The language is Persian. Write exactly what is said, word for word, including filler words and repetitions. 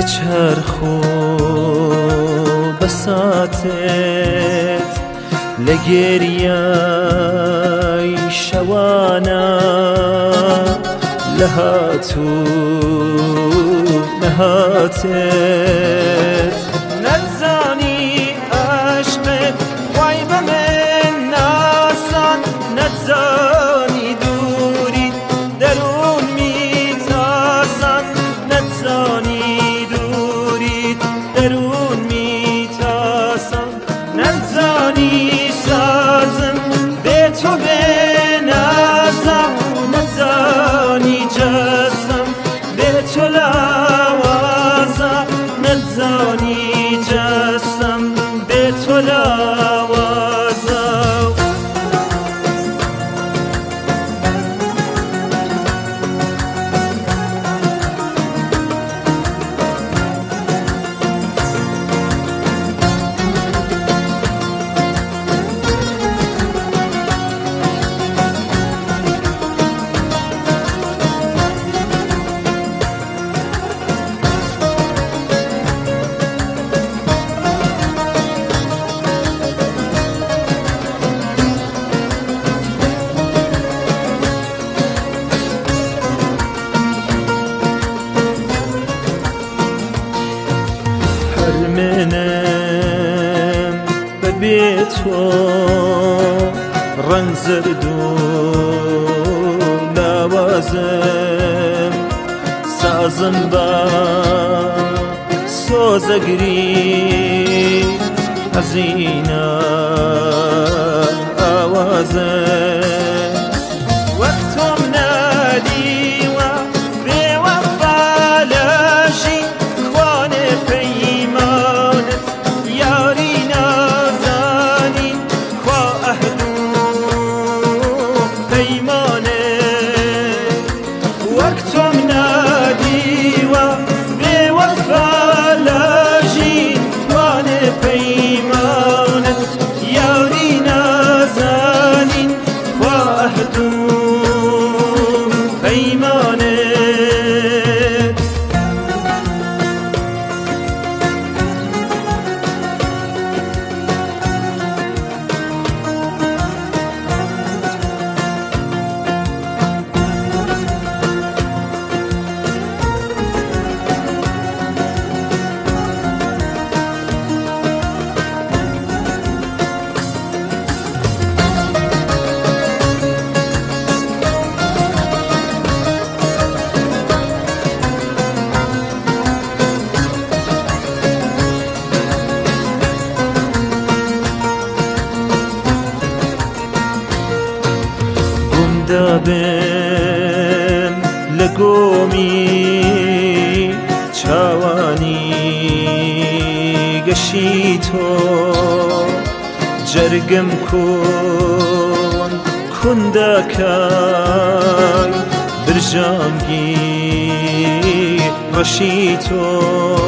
بچرخو بساتت لگریای شوانا لهاتو نهاتت نتزانی عشقت وای بمن ناسان نتزانی دوری درون میتاسان نتزانی دوری درون میتاسان نتزانی سازم به تو بنازم نتزانی جسم به تو لوازم نتزانی جسم به تو لوازم منم ببيتو رنگ زردو لوازم سازم با سوزگری حزينة آوازم وقتم نادي و بوفالاشي خوان پیمانت یاری نازانی خوا اهدو پیمانت وقتم نادی و بوفالاشي خوان پیمانت یاری نازانی خوا اهدو پیمانت دابم لگومی چاوانی گشیتو جرگم کن کندکای برجامگی رشیتو